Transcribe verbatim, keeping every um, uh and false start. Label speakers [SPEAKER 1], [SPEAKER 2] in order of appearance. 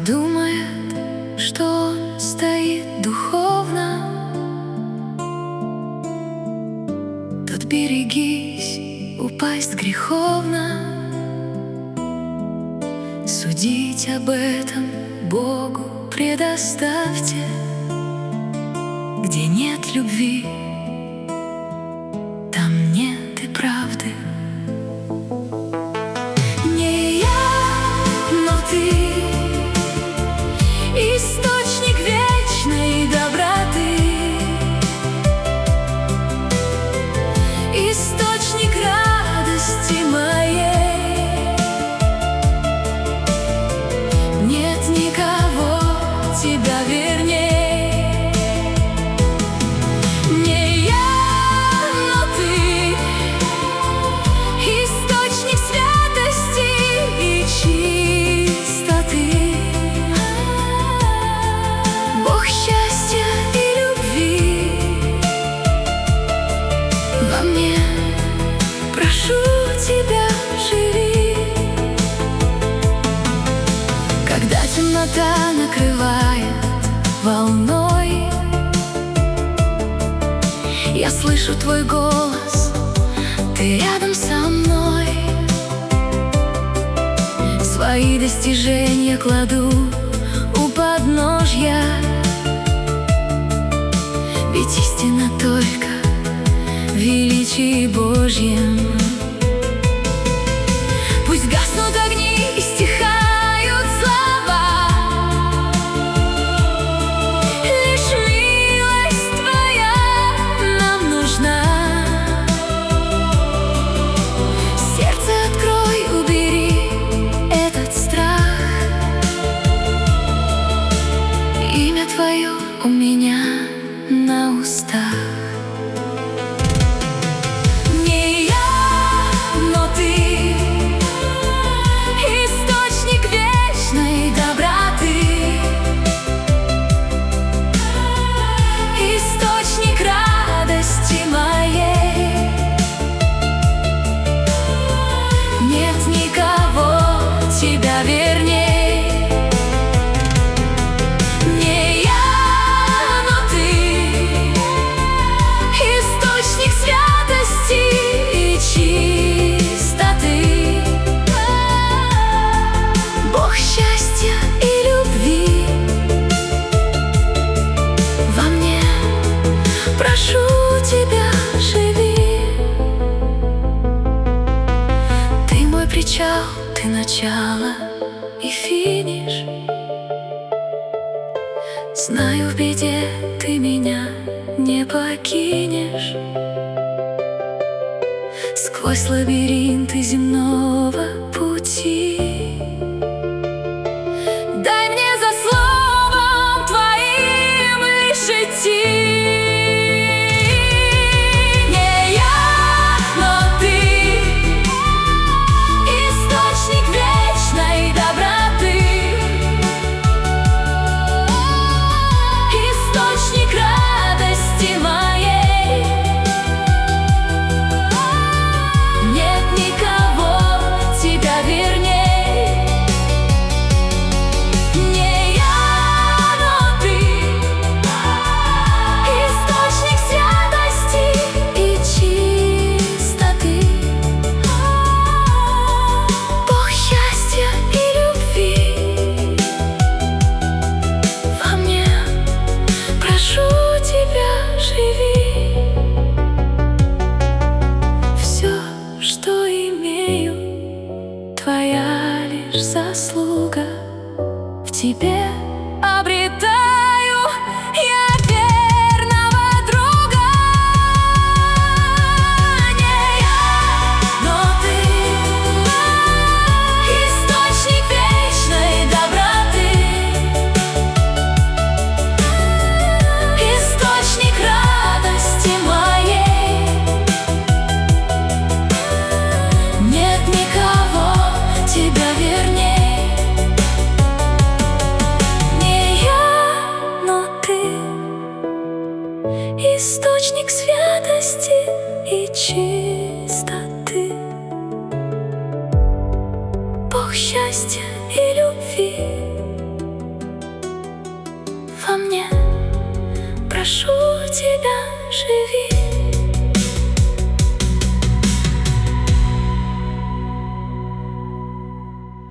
[SPEAKER 1] думает, что он стоит духовно, тот берегись упасть греховно. Судить об этом Богу предоставьте. Где нет любви, там нет и правды. Не я, но ты, источник вечной доброты, источник радости моей. Нет никого тебя верней. Прошу тебя, живи. Когда темнота накрывает волной, я слышу твой голос, ты рядом со мной. Свои достижения кладу у подножья, ведь истина только в величии Божьем. Пусть гаснут огни и стихают слова, лишь милость твоя нам нужна. Сердце открой, убери этот страх. Имя твое у меня на устах. Тебя верней. Не я, но ты, источник святости и чистоты, Бог счастья и любви во мне. Прошу тебя, живи. Ты мой причал, ты начало и финиш. Знаю, в беде ты меня не покинешь. Сквозь лабиринты земного пути дай мне за словом твоим лишь идти. Твоя лишь заслуга, в тебе обретаю я верного друга. Не я, но ты, источник вечной доброты, источник радости моей. Нет никого тебя верней. Не я, но ты, источник святости и чистоты, Бог счастья и любви во мне. Прошу тебя, живи.